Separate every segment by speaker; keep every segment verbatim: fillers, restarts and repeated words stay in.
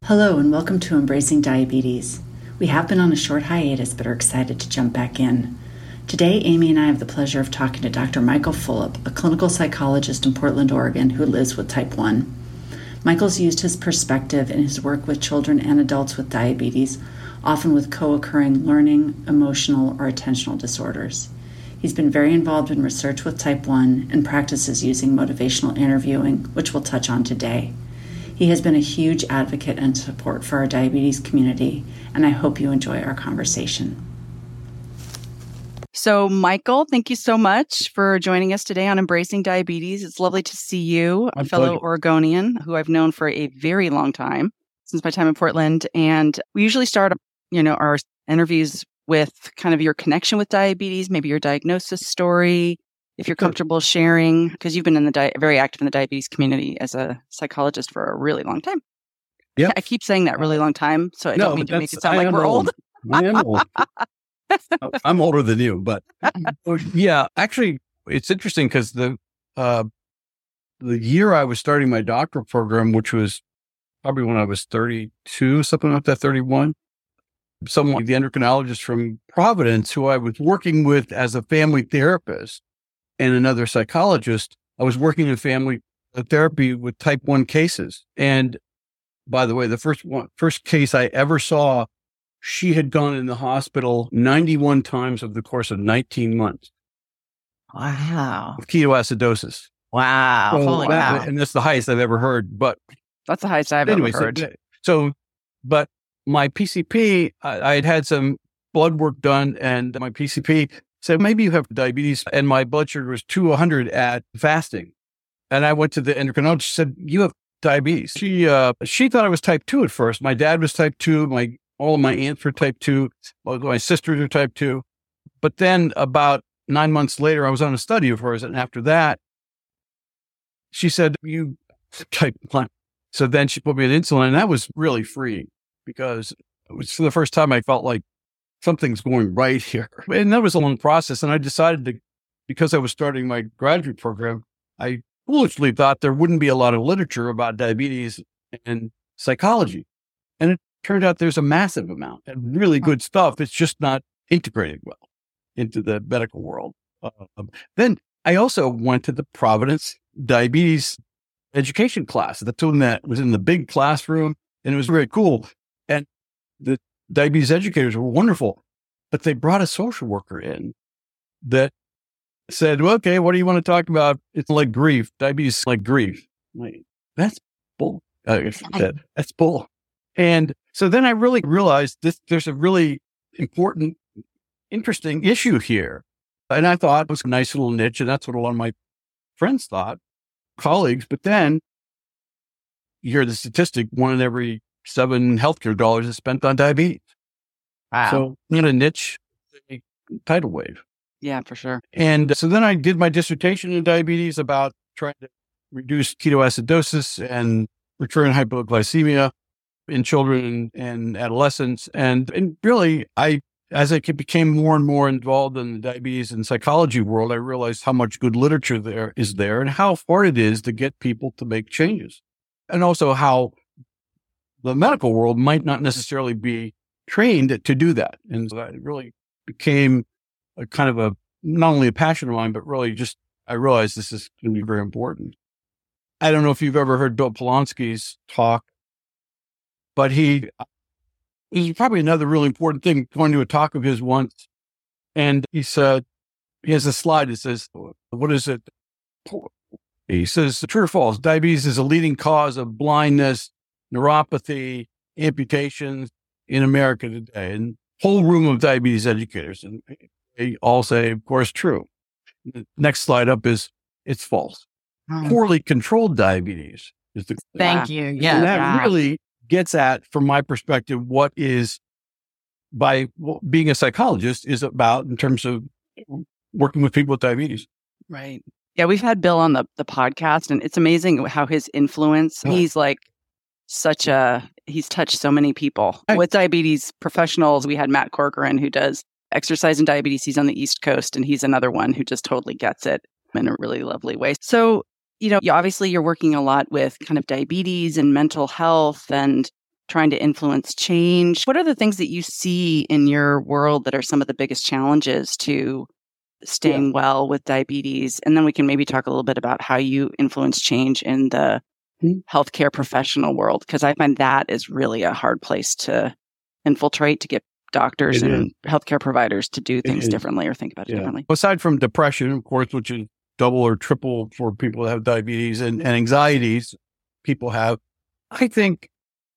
Speaker 1: Hello and welcome to Embracing Diabetes. We have been on a short hiatus but are excited to jump back in. Today, Amy and I have the pleasure of talking to Doctor Michael Fulop, a clinical psychologist in Portland, Oregon, who lives with type one. Michael's used his perspective in his work with children and adults with diabetes, often with co-occurring learning, emotional, or attentional disorders. He's been very involved in research with type one and practices using motivational interviewing, which we'll touch on today. He has been a huge advocate and support for our diabetes community, and I hope you enjoy our conversation.
Speaker 2: So, Michael, thank you so much for joining us today on Embracing Diabetes. It's lovely to see you, a fellow Oregonian who I've known for a very long time, since my time in Portland. And we usually start, you know, our interviews with kind of your connection with diabetes, maybe your diagnosis story, if you're comfortable sharing, because you've been in the di- very active in the diabetes community as a psychologist for a really long time.
Speaker 3: Yeah,
Speaker 2: I keep saying that really long time, so I
Speaker 3: no,
Speaker 2: don't mean to make it sound
Speaker 3: I
Speaker 2: like
Speaker 3: am
Speaker 2: we're old.
Speaker 3: old. I am old. I'm older than you, but yeah, actually, it's interesting because the uh, the year I was starting my doctoral program, which was probably when I was thirty-two, something like that, thirty-one, someone, the endocrinologist from Providence, who I was working with as a family therapist, and another psychologist, I was working in family therapy with type one cases. And by the way, the first one, first case I ever saw, she had gone in the hospital ninety-one times over the course of nineteen months.
Speaker 2: Wow.
Speaker 3: With ketoacidosis.
Speaker 2: Wow.
Speaker 3: So
Speaker 2: Holy
Speaker 3: that,
Speaker 2: wow.
Speaker 3: and that's the highest I've ever heard. But
Speaker 2: That's the highest I've
Speaker 3: anyway,
Speaker 2: ever heard.
Speaker 3: So, so, but my P C P, I, I had had some blood work done, and my P C P said, maybe you have diabetes. And my blood sugar was two hundred at fasting. And I went to the endocrinologist. She said, you have diabetes. She, uh, she thought I was type two at first. My dad was type two. My, all of my aunts were type two. All my sisters were type two. But then about nine months later, I was on a study of hers. And after that, she said, you type one. So then she put me on insulin, and that was really freeing because it was for the first time I felt like something's going right here. And that was a long process. And I decided to, because I was starting my graduate program, I foolishly thought there wouldn't be a lot of literature about diabetes and psychology. And it turned out there's a massive amount and really good stuff. It's just not integrated well into the medical world. Um, then I also went to the Providence diabetes education class. That's one that was in the big classroom, and it was very cool. And the diabetes educators were wonderful, but they brought a social worker in that said, well, okay, what do you want to talk about? It's like grief. Diabetes is like grief. I'm like, that's bull. Uh, that, that's bull. And so then I really realized this, there's a really important, interesting issue here. And I thought it was a nice little niche, and that's what a lot of my friends thought, colleagues. But then you hear the statistic, one in every seven healthcare dollars is spent on diabetes.
Speaker 2: Wow.
Speaker 3: So in a niche, a tidal wave.
Speaker 2: Yeah, for sure.
Speaker 3: And so then I did my dissertation in diabetes about trying to reduce ketoacidosis and recurrent hypoglycemia in children and adolescents. And, and really, I, as I became more and more involved in the diabetes and psychology world, I realized how much good literature there is there and how hard it is to get people to make changes. And also how the medical world might not necessarily be trained to do that. And so that really became a kind of a, not only a passion of mine, but really just, I realized this is going to be very important. I don't know if you've ever heard Bill Polonsky's talk, but he, this is probably another really important thing, going to a talk of his once. And he said, he has a slide that says, what is it? He says, true or false, diabetes is a leading cause of blindness, neuropathy, amputations in America today. And whole room of diabetes educators. And they all say, of course, true. The next slide up is, it's false. Hmm. Poorly controlled diabetes is the
Speaker 2: Thank you. Yeah.
Speaker 3: And that
Speaker 2: yeah.
Speaker 3: really gets at, from my perspective, what is, by well, being a psychologist, is about in terms of working with people with diabetes.
Speaker 2: Right. Yeah, we've had Bill on the, the podcast, and it's amazing how his influence, oh. he's like such a, he's touched so many people. I, with diabetes professionals, we had Matt Corcoran, who does exercise and diabetes. He's on the East Coast, and he's another one who just totally gets it in a really lovely way. So, you know, you, obviously you're working a lot with kind of diabetes and mental health and trying to influence change. What are the things that you see in your world that are some of the biggest challenges to staying yeah. well with diabetes? And then we can maybe talk a little bit about how you influence change in the mm-hmm. healthcare professional world, because I find that is really a hard place to infiltrate, to get doctors it and is. healthcare providers to do things differently or think about it yeah. differently.
Speaker 3: Aside from depression, of course, which is double or triple for people that have diabetes, and, and anxieties people have, I think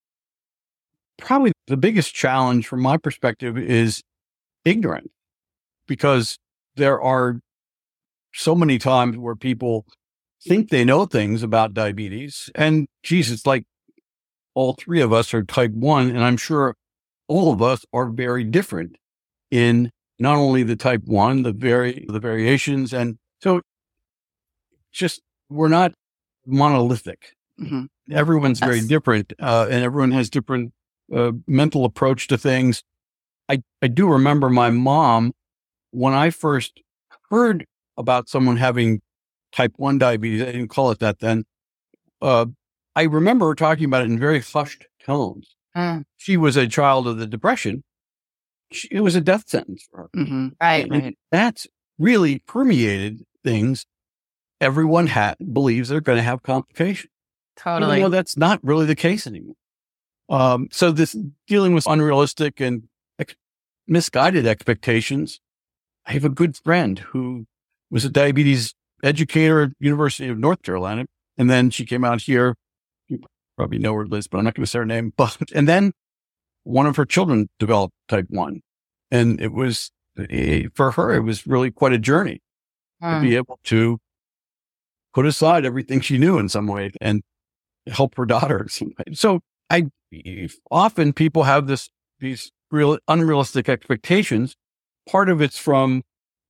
Speaker 3: probably the biggest challenge from my perspective is ignorance, because there are so many times where people think they know things about diabetes, and geez, it's like all three of us are type one, and I'm sure all of us are very different in not only the type one, the vari- the variations, and so just we're not monolithic. Mm-hmm. Everyone's yes. very different, uh, and everyone has different uh, mental approach to things. I, I do remember my mom, when I first heard about someone having type one diabetes, I didn't call it that then. Uh, I remember her talking about it in very hushed tones. Mm. She was a child of the Depression. She, it was a death sentence for her.
Speaker 2: Mm-hmm. Right,
Speaker 3: and
Speaker 2: right.
Speaker 3: That's really permeated things. Everyone ha- believes they're going to have complications.
Speaker 2: Totally.
Speaker 3: Even though that's not really the case anymore. Um, so this dealing with unrealistic and ex- misguided expectations. I have a good friend who was a diabetes educator at University of North Carolina. And then she came out here. You probably know her, Liz, but I'm not going to say her name. But, and then one of her children developed type one. And it was, for her, it was really quite a journey hmm. to be able to put aside everything she knew in some way and help her daughter. So I often people have this, these real unrealistic expectations. Part of it's from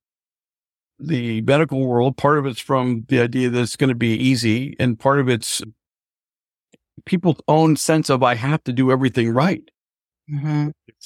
Speaker 3: the medical world. Part of it's from the idea that it's going to be easy. And part of it's people's own sense of, I have to do everything right. Mm-hmm.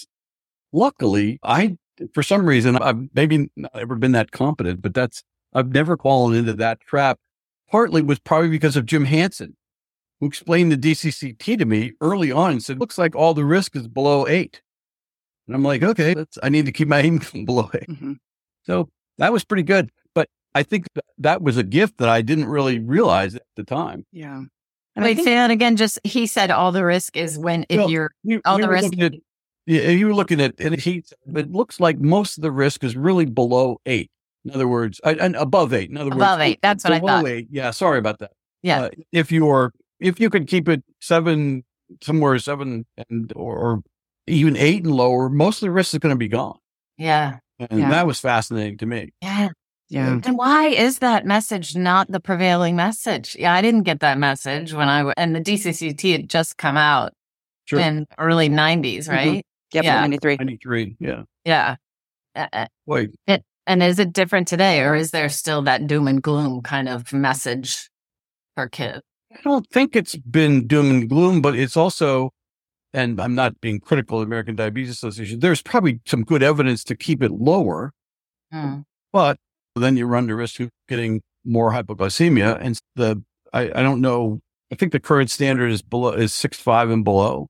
Speaker 3: Luckily, I, for some reason, I've maybe not ever been that competent, but that's, I've never fallen into that trap. Partly was probably because of Jim Hansen, who explained the D C C T to me early on and said, looks like all the risk is below eight. And I'm like, okay, that's, I need to keep my income below eight. Mm-hmm. So that was pretty good. But I think th- that was a gift that I didn't really realize at the time.
Speaker 2: Yeah.
Speaker 4: And Wait, think, say that again. Just, he said all the risk is when, if well, you're, you, all the risk.
Speaker 3: At, yeah, you were looking at, and he, it looks like most of the risk is really below eight. In other words, uh, and above eight. In other
Speaker 4: above
Speaker 3: words,
Speaker 4: above eight. That's what I thought. Eight.
Speaker 3: Yeah. Sorry about that.
Speaker 4: Yeah.
Speaker 3: Uh, if you're, if you could keep it seven, somewhere seven and, or, or even eight and lower, most of the risk is going to be gone.
Speaker 4: Yeah.
Speaker 3: And
Speaker 4: yeah.
Speaker 3: that was fascinating to me.
Speaker 4: Yeah.
Speaker 2: Yeah.
Speaker 4: And why is that message not the prevailing message? Yeah. I didn't get that message when I, w- and the D C C T had just come out sure. in early nineties, right?
Speaker 2: Mm-hmm. Yep.
Speaker 4: Yeah.
Speaker 2: ninety-three.
Speaker 3: ninety-three. Yeah.
Speaker 4: Yeah. Uh,
Speaker 3: Wait.
Speaker 4: It, and is it different today, or is there still that doom and gloom kind of message for kids?
Speaker 3: I don't think it's been doom and gloom, but it's also, and I'm not being critical of the American Diabetes Association, there's probably some good evidence to keep it lower, hmm. but then you run the risk of getting more hypoglycemia. And the, I, I don't know, I think the current standard is below, is six point five and below.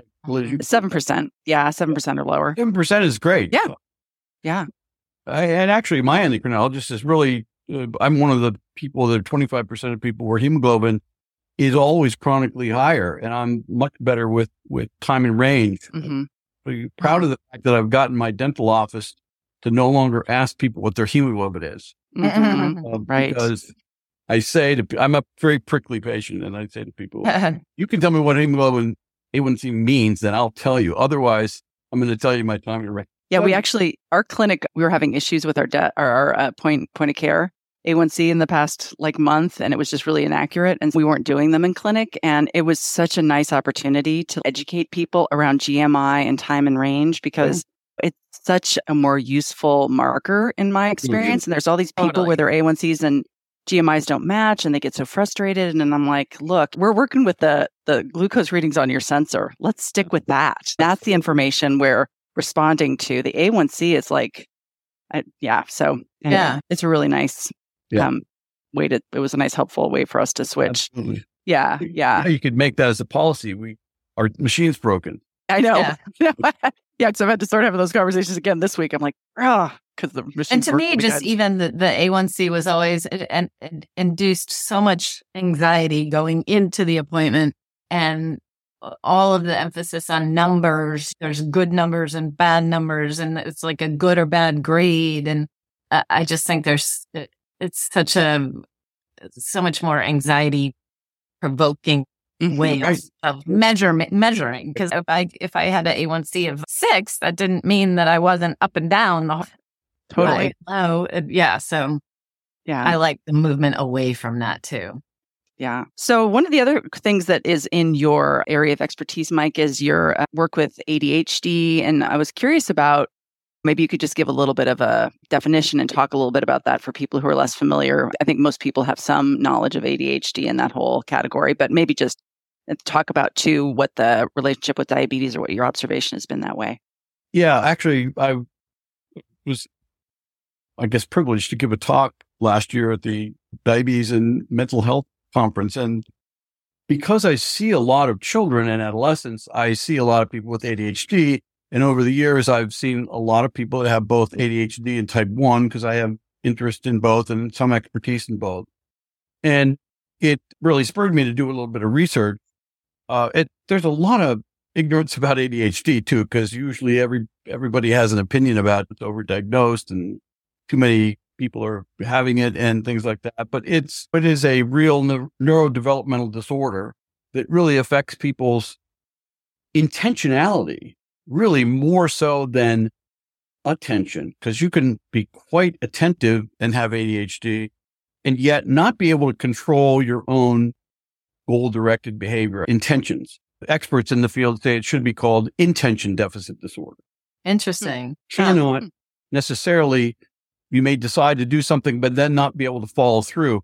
Speaker 2: seven percent. Yeah, seven percent or lower.
Speaker 3: seven percent is great.
Speaker 2: Yeah. Yeah.
Speaker 3: I, and actually, my endocrinologist is really, uh, I'm one of the people that are twenty-five percent of people where hemoglobin is always chronically higher. And I'm much better with, with time and range. Mm-hmm. I'm proud of the fact that I've gotten my dental office to no longer ask people what their hemoglobin is.
Speaker 2: Mm-hmm. Uh, right.
Speaker 3: Because I say to, I'm a very prickly patient, and I say to people, you can tell me what hemoglobin A one C means, then I'll tell you. Otherwise, I'm going to tell you my time and range.
Speaker 2: Yeah, we actually, our clinic, we were having issues with our de- our, our uh, point point of care A one C in the past like month, and it was just really inaccurate, and we weren't doing them in clinic. And it was such a nice opportunity to educate people around G M I and time and range, because mm-hmm. it's such a more useful marker in my experience. Mm-hmm. And there's all these people totally. Where their A one Cs and G M Is don't match, and they get so frustrated. And then I'm like, look, we're working with the the glucose readings on your sensor. Let's stick with that. That's the information we're responding to. The A one C is like, I, yeah. So anyway, yeah, it's a really nice yeah. um, way to, it was a nice, helpful way for us to switch.
Speaker 3: Absolutely.
Speaker 2: Yeah. Yeah.
Speaker 3: You could make that as a policy. We our machine's broken.
Speaker 2: I know.
Speaker 4: Yeah.
Speaker 2: Yeah, because I've had to start having those conversations again this week. I'm like, ah, because the machine.
Speaker 4: And to me, just even the, the A one C was always and induced so much anxiety going into the appointment, and all of the emphasis on numbers. There's good numbers and bad numbers, and it's like a good or bad grade. And uh, I just think there's it's such a so much more anxiety provoking ways of measurement measuring. Because if I if I had an A one C of six, that didn't mean that I wasn't up and down the whole
Speaker 2: totally
Speaker 4: low. Yeah. So
Speaker 2: yeah,
Speaker 4: I like the movement away from that too.
Speaker 2: Yeah. So one of the other things that is in your area of expertise, Mike, is your uh, work with A D H D. And I was curious about, maybe you could just give a little bit of a definition and talk a little bit about that for people who are less familiar. I think most people have some knowledge of A D H D in that whole category, but maybe just talk about, too, what the relationship with diabetes or what your observation has been that way.
Speaker 3: Yeah, actually, I was, I guess, privileged to give a talk last year at the Diabetes and Mental Health Conference. And because I see a lot of children and adolescents, I see a lot of people with A D H D. And over the years, I've seen a lot of people that have both A D H D and type one, because I have interest in both and some expertise in both. And it really spurred me to do a little bit of research. Uh, it, there's a lot of ignorance about A D H D too, because usually every everybody has an opinion about it. It's overdiagnosed and too many people are having it and things like that. But it's it is a real ne- neurodevelopmental disorder that really affects people's intentionality, really more so than attention, because you can be quite attentive and have A D H D and yet not be able to control your own goal-directed behavior, intentions. Experts in the field say it should be called intention deficit disorder.
Speaker 4: Interesting.
Speaker 3: Cannot necessarily, you may decide to do something, but then not be able to follow through.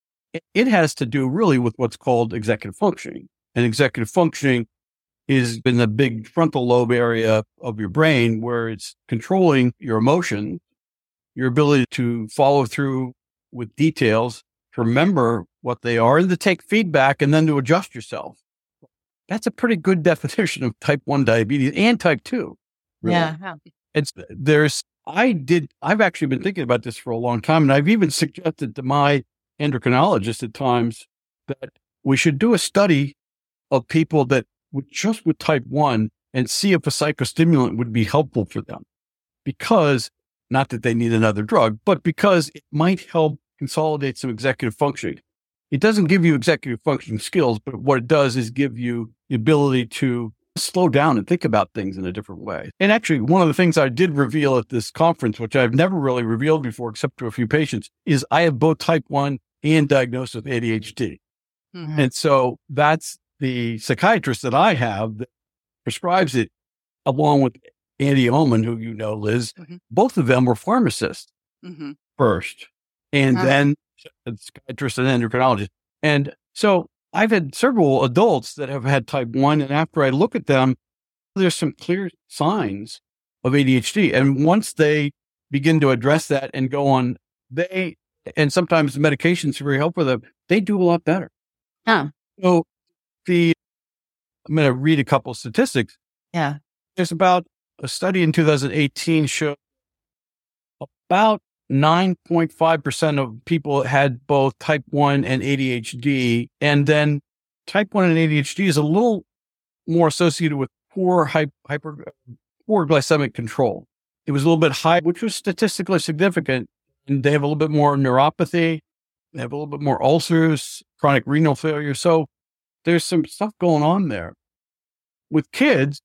Speaker 3: It has to do really with what's called executive functioning. And executive functioning is in the big frontal lobe area of your brain, where it's controlling your emotions, your ability to follow through with details, to remember what they are, and to take feedback, and then to adjust yourself. That's a pretty good definition of type one diabetes and type two. Really.
Speaker 4: Yeah.
Speaker 3: It's, there's, I did, I've actually been thinking about this for a long time, and I've even suggested to my endocrinologist at times that we should do a study of people that would just with type one and see if a psychostimulant would be helpful for them. Because, not that they need another drug, but because it might help consolidate some executive functioning. It doesn't give you executive functioning skills, but what it does is give you the ability to slow down and think about things in a different way. And actually, one of the things I did reveal at this conference, which I've never really revealed before, except to a few patients, is I have both type one and diagnosed with A D H D. Mm-hmm. And so that's the psychiatrist that I have that prescribes it, along with Andy Ullman, who you know, Liz. Mm-hmm. Both of them were pharmacists mm-hmm. first, and uh-huh. then psychiatrist and endocrinologist. And so I've had several adults that have had type one, and after I look at them, there's some clear signs of A D H D. And once they begin to address that and go on, they, and sometimes the medications are very helpful for them, they do a lot better.
Speaker 4: Huh.
Speaker 3: So the, I'm going to read a couple of statistics.
Speaker 4: Yeah.
Speaker 3: There's about a study in two thousand eighteen showed about nine point five percent of people had both type one and A D H D. And then type one and A D H D is a little more associated with poor hyper, poor glycemic control. It was a little bit high, which was statistically significant. And they have a little bit more neuropathy. They have a little bit more ulcers, chronic renal failure. So there's some stuff going on there. With kids,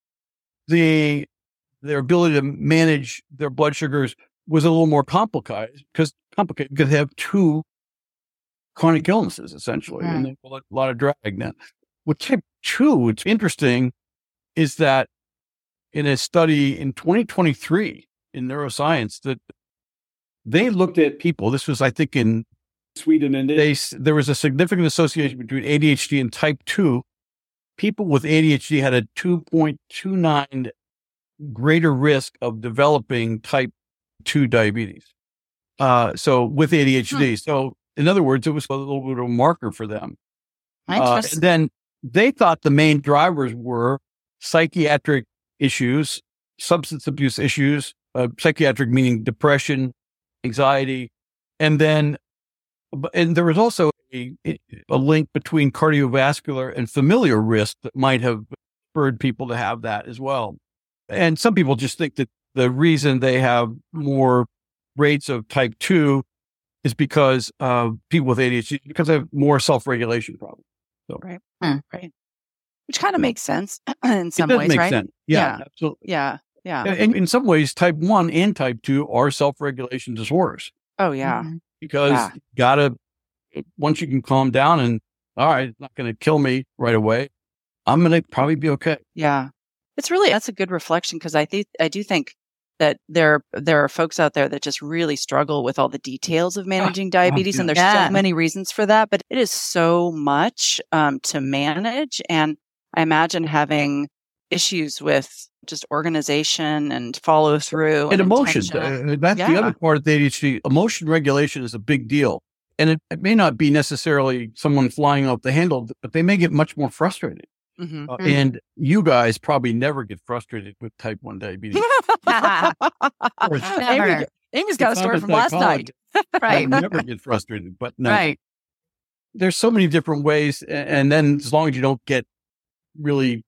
Speaker 3: the their ability to manage their blood sugars was a little more complicated because complicated because they have two chronic illnesses essentially, right. And they have a lot of drag now. With type two, what's interesting is that in a study in twenty twenty-three in neuroscience, that they looked at people. This was, I think, in Sweden, and they there was a significant association between A D H D and type two. People with A D H D had a two point two nine greater risk of developing type two diabetes. Uh, so with A D H D. Hmm. So in other words, it was a little bit of a marker for them. Uh, and then they thought the main drivers were psychiatric issues, substance abuse issues, uh, psychiatric meaning depression, anxiety, and then, and there was also a, a link between cardiovascular and familial risk that might have spurred people to have that as well. And some people just think that the reason they have more rates of type two is because uh, people with A D H D, because they have more self-regulation problems. So,
Speaker 2: right, mm. right. Which kind of makes sense in some
Speaker 3: it does
Speaker 2: ways,
Speaker 3: make
Speaker 2: right?
Speaker 3: Sense. Yeah,
Speaker 2: yeah,
Speaker 3: absolutely.
Speaker 2: Yeah, yeah.
Speaker 3: And in some ways, type one and type two are self-regulation disorders.
Speaker 2: Oh, yeah.
Speaker 4: Mm-hmm.
Speaker 3: Because
Speaker 2: yeah.
Speaker 3: you gotta, once you can calm down and, all right, it's not going to kill me right away, I'm going to probably be okay.
Speaker 2: Yeah. It's really, that's a good reflection, because I think, I do think that there, there are folks out there that just really struggle with all the details of managing diabetes.
Speaker 3: yeah.
Speaker 2: And there's
Speaker 4: Yeah.
Speaker 2: so many reasons for that, but it is so much um, to manage. And I imagine having issues with just organization and follow through
Speaker 3: And emotions.
Speaker 2: intention.
Speaker 3: Uh, that's the
Speaker 2: Yeah.
Speaker 3: other part of the A D H D. Emotion regulation is a big deal. And it, it may not be necessarily someone flying off the handle, but they may get much more frustrated.
Speaker 2: Mhm.
Speaker 3: Uh,
Speaker 4: Mm.
Speaker 3: and you guys probably never get frustrated with type one diabetes. Or-
Speaker 4: Never.
Speaker 2: Amy, Amy's got a
Speaker 3: If I'm
Speaker 2: story
Speaker 3: a
Speaker 2: from last night.
Speaker 3: psychologist, I
Speaker 4: Right.
Speaker 3: never get frustrated, but no.
Speaker 4: Right.
Speaker 3: There's so many different ways. a- And then as long as you don't get really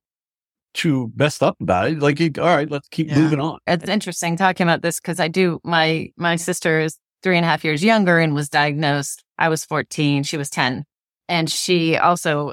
Speaker 3: too messed up about it, like, you, all right, let's keep
Speaker 2: Yeah.
Speaker 3: moving on.
Speaker 4: It's interesting talking about this because I do, my, my sister is three and a half years younger and was diagnosed. I was fourteen. She was ten. And she also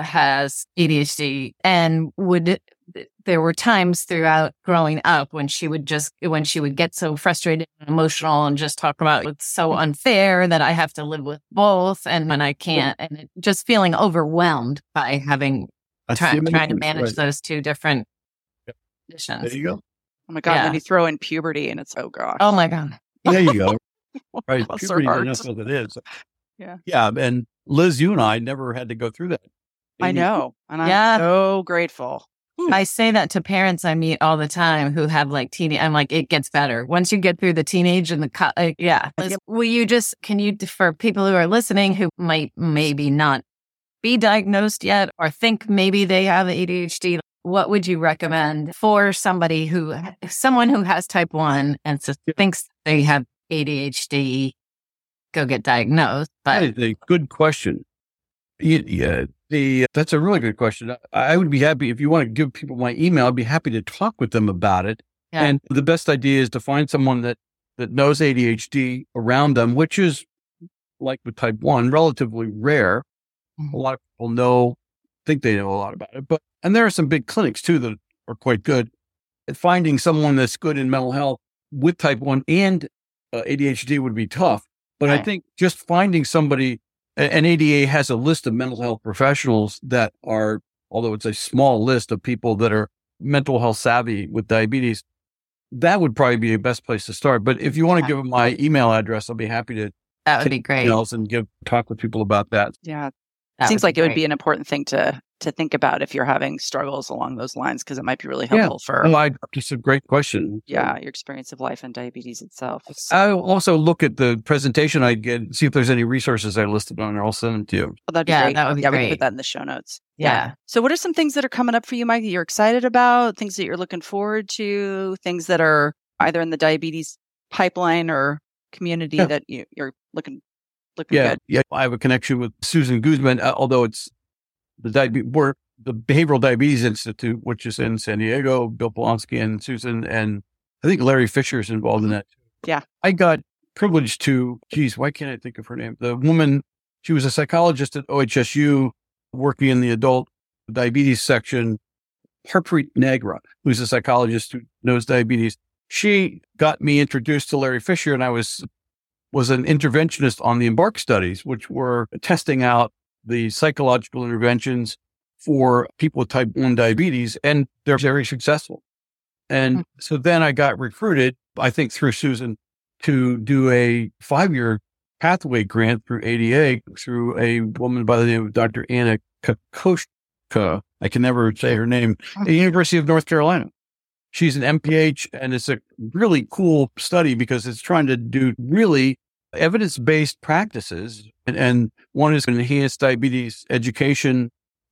Speaker 4: has A D H D and would, there were times throughout growing up when she would just, when she would get so frustrated and emotional and just talk about it's so unfair that I have to live with both and when I can't, and it, just feeling overwhelmed by having,
Speaker 3: That's
Speaker 4: try,
Speaker 3: the
Speaker 4: trying to
Speaker 3: amazing-
Speaker 4: manage
Speaker 3: right.
Speaker 4: those two different
Speaker 3: There
Speaker 4: conditions.
Speaker 3: you go.
Speaker 2: Oh my God.
Speaker 4: Yeah.
Speaker 2: Then you throw in puberty and it's, oh gosh.
Speaker 4: Oh my God.
Speaker 3: There you go. Right.
Speaker 2: Bless her
Speaker 3: Puberty
Speaker 2: heart.
Speaker 3: enough as it is.
Speaker 2: Yeah.
Speaker 3: Yeah. And Liz, you and I never had to go through that.
Speaker 2: I
Speaker 3: Amy,
Speaker 2: know. And I'm
Speaker 4: Yeah.
Speaker 2: so grateful.
Speaker 4: I say that to parents I meet all the time who have like teen. I'm like, it gets better once you get through the teenage and the co- uh, yeah. Liz, will you just can you for people who are listening who might maybe not be diagnosed yet or think maybe they have A D H D? What would you recommend for somebody who someone who has type one and so thinks they have A D H D? Go get diagnosed. But
Speaker 3: That is a good question. Yeah, yeah, the that's a really good question. I, I would be happy if you want to give people my email. I'd be happy to talk with them about it.
Speaker 4: Yeah.
Speaker 3: And the best idea is to find someone that that knows A D H D around them, which is like with type one, relatively rare.
Speaker 4: Mhm.
Speaker 3: A lot of people know, think they know a lot about it, but and there are some big clinics too that are quite good at finding someone that's good in mental health with type one and uh, A D H D would be tough. But I
Speaker 4: Right.
Speaker 3: think just finding somebody, and A D A has a list of mental health professionals that are, although it's a small list of people that are mental health savvy with diabetes, that would probably be the best place to start. But if you want to
Speaker 4: Yeah.
Speaker 3: give them my email address, I'll be happy to
Speaker 4: that would
Speaker 3: take
Speaker 4: be great.
Speaker 3: emails and give talk with people about that.
Speaker 2: Yeah.
Speaker 4: That
Speaker 2: Seems like it would
Speaker 4: great.
Speaker 2: be an important thing to to think about if you're having struggles along those lines, because it might be really
Speaker 3: Yeah.
Speaker 2: helpful for
Speaker 3: Oh, I, just a great question.
Speaker 2: yeah your experience of life and diabetes itself.
Speaker 3: I'll also look at the presentation I get, see if there's any resources I listed on there. I'll send them to you.
Speaker 2: Oh, that'd be
Speaker 4: Yeah,
Speaker 2: great.
Speaker 4: that would be
Speaker 2: yeah, we
Speaker 4: great.
Speaker 2: can put that in the show notes.
Speaker 4: Yeah.
Speaker 2: So what are some things that are coming up for you, Mike, that you're excited about, things that you're looking forward to, things that are either in the diabetes pipeline or community
Speaker 3: Yeah.
Speaker 2: that you, you're looking looking
Speaker 3: Yeah,
Speaker 2: good?
Speaker 3: yeah. I have a connection with Susan Guzman, uh, although it's the diabetes, we're the Behavioral Diabetes Institute, which is in San Diego. Bill Polonsky and Susan, and I think Larry Fisher is involved in that too.
Speaker 2: Yeah.
Speaker 3: I got privileged to, geez, why can't I think of her name? The woman, she was a psychologist at O H S U working in the adult diabetes section, Harpreet Nagra, who's a psychologist who knows diabetes. She got me introduced to Larry Fisher, and I was was an interventionist on the EMBARK studies, which were testing out the psychological interventions for people with type one diabetes, and they're very successful. And
Speaker 4: Hmm.
Speaker 3: so then I got recruited, I think through Susan, to do a five-year pathway grant through A D A through a woman by the name of Doctor Anna Kokoschka. I can never say her name, at the University of North Carolina. She's an M P H, and it's a really cool study because it's trying to do really evidence-based practices. And, and one is enhanced diabetes education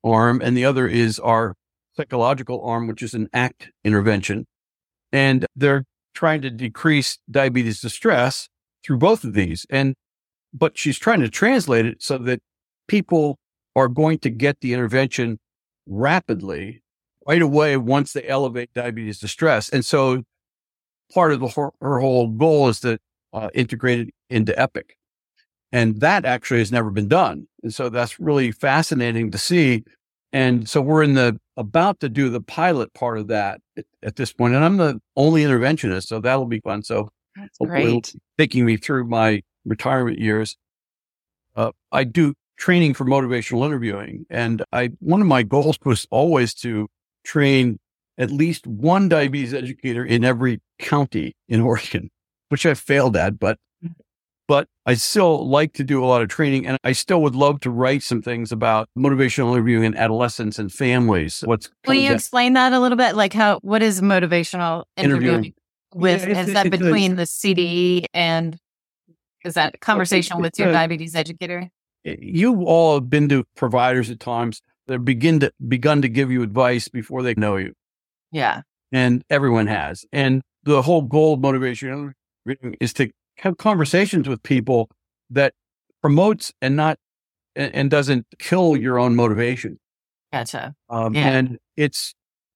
Speaker 3: arm, and the other is our psychological arm, which is an ACT intervention. And they're trying to decrease diabetes distress through both of these. And, but she's trying to translate it so that people are going to get the intervention rapidly, right away, once they elevate diabetes distress. And so part of the, her, her whole goal is to uh, integrate it into EPIC. And that actually has never been done. And so that's really fascinating to see. And so we're in the, about to do the pilot part of that at, at this point. And I'm the only interventionist, so that'll be fun. So
Speaker 2: that's
Speaker 3: great. Taking me through my retirement years. Uh, I do training for motivational interviewing. And I, one of my goals was always to train at least one diabetes educator in every county in Oregon, which I failed at, but But I still like to do a lot of training, and I still would love to write some things about motivational interviewing in adolescents and families. What's
Speaker 4: Will you explain that a little bit? Like how, what is motivational interviewing, interviewing. with, yeah, is that between the C D E and, is that conversation with your uh, diabetes educator?
Speaker 3: You all have been to providers at times that begin to, begun to give you advice before they know you.
Speaker 4: Yeah.
Speaker 3: And everyone has. And the whole goal of motivational interviewing is to have conversations with people that promotes and not, and, and doesn't kill your own motivation.
Speaker 4: Gotcha.
Speaker 3: Um,
Speaker 4: yeah.
Speaker 3: And it's,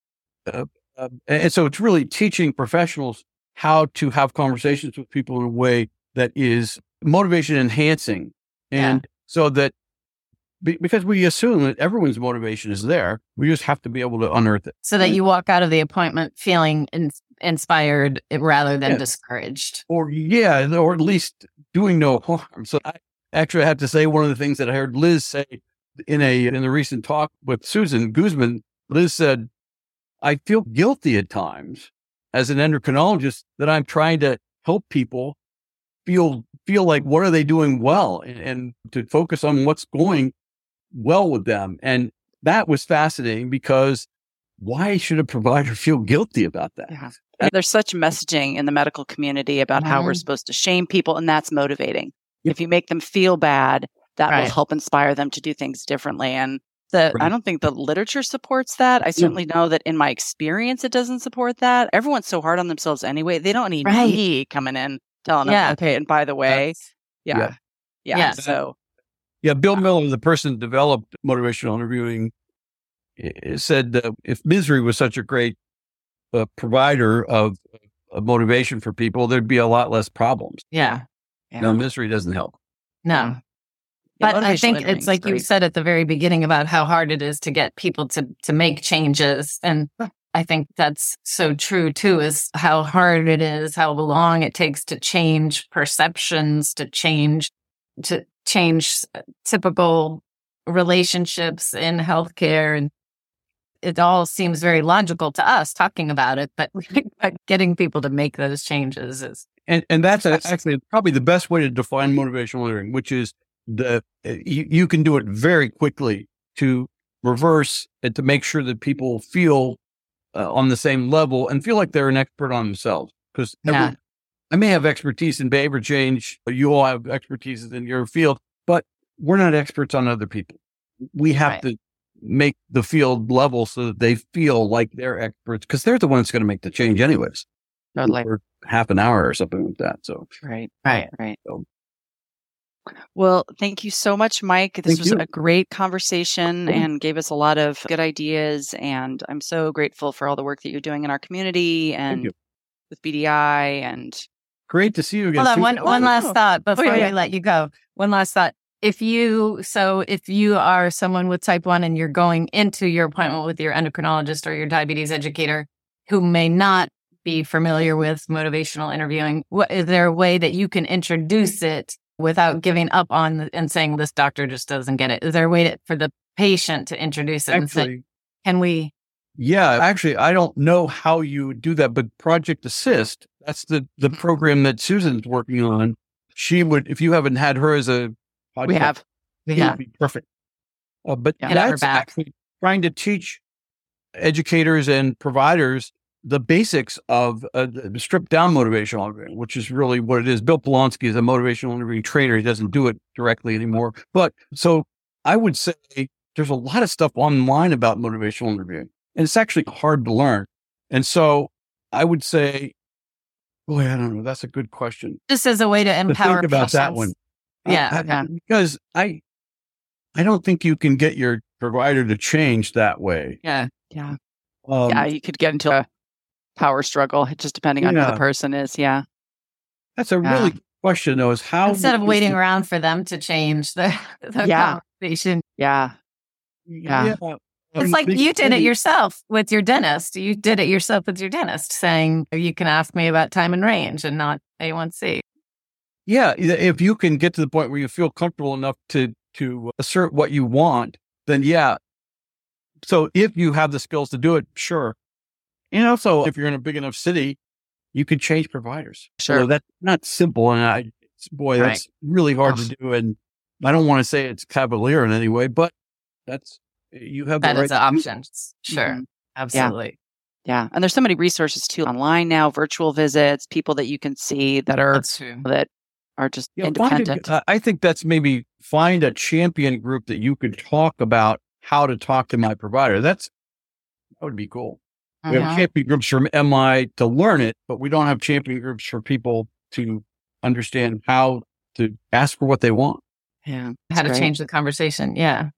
Speaker 3: uh, uh, and so it's really teaching professionals how to have conversations with people in a way that is motivation enhancing. And yeah. so that, be, because we assume that everyone's motivation is there, we just have to be able to unearth it.
Speaker 4: So that you walk out of the appointment feeling in, inspired rather than yeah. discouraged.
Speaker 3: Or, yeah, or at least doing no harm. So I actually have to say one of the things that I heard Liz say in a, in the recent talk with Susan Guzman, Liz said, I feel guilty at times as an endocrinologist that I'm trying to help people feel, feel like, what are they doing well? And, and to focus on what's going well with them. And that was fascinating because why should a provider feel guilty about that?
Speaker 2: Yeah. There's such messaging in the medical community about mm-hmm. how we're supposed to shame people, and that's motivating. Yep. If you make them feel bad, that right. will help inspire them to do things differently. And the, right. I don't think the literature supports that. I certainly yeah. know that in my experience, it doesn't support that. Everyone's so hard on themselves anyway. They don't need right. me coming in telling yeah. them, okay, and by the way, yeah, yeah. yeah. yeah. So,
Speaker 3: yeah, Bill Miller, the person who developed motivational interviewing, said that if misery was such a great uh, provider of, of motivation for people, there'd be a lot less problems.
Speaker 4: Yeah.
Speaker 3: yeah. No, misery doesn't help.
Speaker 4: No. But yeah, I think it's like great. You said at the very beginning about how hard it is to get people to, to make changes. And I think that's so true too, is how hard it is, how long it takes to change perceptions, to change, to change typical relationships in healthcare. And it all seems very logical to us talking about it, but getting people to make those changes is.
Speaker 3: And, and that's actually probably the best way to define motivational learning, which is the, you, you can do it very quickly to reverse and to make sure that people feel uh, on the same level and feel like they're an expert on themselves. Because yeah. I may have expertise in behavior change, you all have expertise in your field, but we're not experts on other people. We have right. to make the field level so that they feel like they're experts, because they're the ones going to make the change anyways.
Speaker 2: Totally.
Speaker 3: For half an hour or something like that. So
Speaker 2: right, right, right.
Speaker 3: So.
Speaker 2: Well, thank you so much, Mike. This
Speaker 3: thank
Speaker 2: was
Speaker 3: you.
Speaker 2: a great conversation mm-hmm. and gave us a lot of good ideas. And I'm so grateful for all the work that you're doing in our community and with B D I. And
Speaker 3: great to see you again.
Speaker 4: Hold on, one, one last thought before oh, yeah, yeah. we let you go. One last thought. If you, so if you are someone with type one and you're going into your appointment with your endocrinologist or your diabetes educator who may not be familiar with motivational interviewing, what, is there a way that you can introduce it without giving up on the, and saying this doctor just doesn't get it? Is there a way to, for the patient to introduce it
Speaker 3: actually,
Speaker 4: and say, can we?
Speaker 3: Yeah, actually, I don't know how you do that, but Project Assist, that's the, the program that Susan's working on. She would, if you haven't had her as a podcast,
Speaker 2: we have,
Speaker 3: we
Speaker 4: yeah.
Speaker 3: would be perfect. Uh, but
Speaker 4: Get
Speaker 3: that's actually trying to teach educators and providers the basics of uh, the stripped down motivational interviewing, which is really what it is. Bill Polonsky is a motivational interviewing trainer. He doesn't do it directly anymore. But so I would say there's a lot of stuff online about motivational interviewing, and it's actually hard to learn. And so I would say, boy, I don't know. That's a good question.
Speaker 4: Just as a way to empower
Speaker 3: to think about
Speaker 4: patients.
Speaker 3: that one.
Speaker 4: Yeah.
Speaker 3: I, I, because I, I don't think you can get your provider to change that way.
Speaker 4: Yeah.
Speaker 2: Yeah.
Speaker 3: Um,
Speaker 2: yeah. You could get into a power struggle just depending on
Speaker 3: Yeah.
Speaker 2: who the person is. Yeah.
Speaker 3: That's a
Speaker 2: Yeah.
Speaker 3: really good question, though, is how
Speaker 4: Instead of
Speaker 3: would
Speaker 4: waiting
Speaker 3: you-
Speaker 4: around for them to change the, the
Speaker 2: Yeah.
Speaker 4: conversation.
Speaker 2: Yeah. Yeah.
Speaker 4: It's like you did it yourself with your dentist. You did it yourself with your dentist, saying you can ask me about time and range and not A one C.
Speaker 3: Yeah, if you can get to the point where you feel comfortable enough to to assert what you want, then yeah. So if you have the skills to do it, sure. And also, if you're in a big enough city, you could change providers.
Speaker 2: Sure.
Speaker 3: So that's not simple, and I, boy,
Speaker 4: Right.
Speaker 3: that's really hard
Speaker 2: Oh.
Speaker 3: to do. And I don't want to say it's cavalier in any way, but that's you have the
Speaker 4: That
Speaker 3: right
Speaker 4: is an
Speaker 3: to do
Speaker 4: option. Sure.
Speaker 2: Mhm.
Speaker 4: Absolutely.
Speaker 2: Yeah. And there's so many resources too online now, virtual visits, people that you can see that are,
Speaker 4: That's true.
Speaker 2: that are just
Speaker 3: Yeah, find a-
Speaker 2: independent.
Speaker 3: uh, I think that's maybe find a champion group that you could talk about how to talk to my provider. That's that would be cool. We have
Speaker 4: Mhm.
Speaker 3: champion groups from M I to learn it, but we don't have champion groups for people to understand how to ask for what they want.
Speaker 2: Yeah.
Speaker 4: How to
Speaker 2: great.
Speaker 4: change the conversation. Yeah.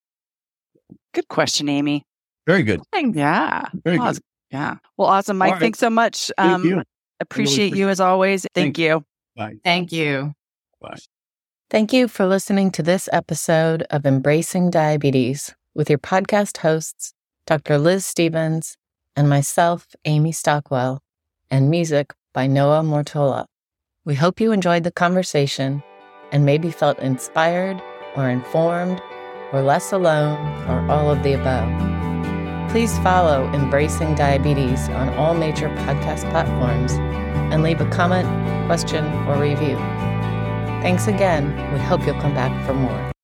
Speaker 2: Good question, Amy.
Speaker 3: Very good.
Speaker 2: Yeah.
Speaker 3: Very
Speaker 2: Awesome.
Speaker 3: good.
Speaker 2: Yeah. Well, awesome, Mike.
Speaker 3: All right.
Speaker 2: Thanks so much.
Speaker 3: Thank
Speaker 2: Um,
Speaker 3: you.
Speaker 2: Appreciate
Speaker 3: really
Speaker 2: you as always. Thank
Speaker 3: Thank
Speaker 2: you.
Speaker 3: Bye.
Speaker 4: Thank you.
Speaker 3: Bye.
Speaker 4: Thank you for listening to this episode of Embracing Diabetes with your podcast hosts, Doctor Liz Stevens and myself, Amy Stockwell, and music by Noah Mortola. We hope you enjoyed the conversation and maybe felt inspired or informed or less alone or all of the above. Please follow Embracing Diabetes on all major podcast platforms and leave a comment, question, or review. Thanks again. We hope you'll come back for more.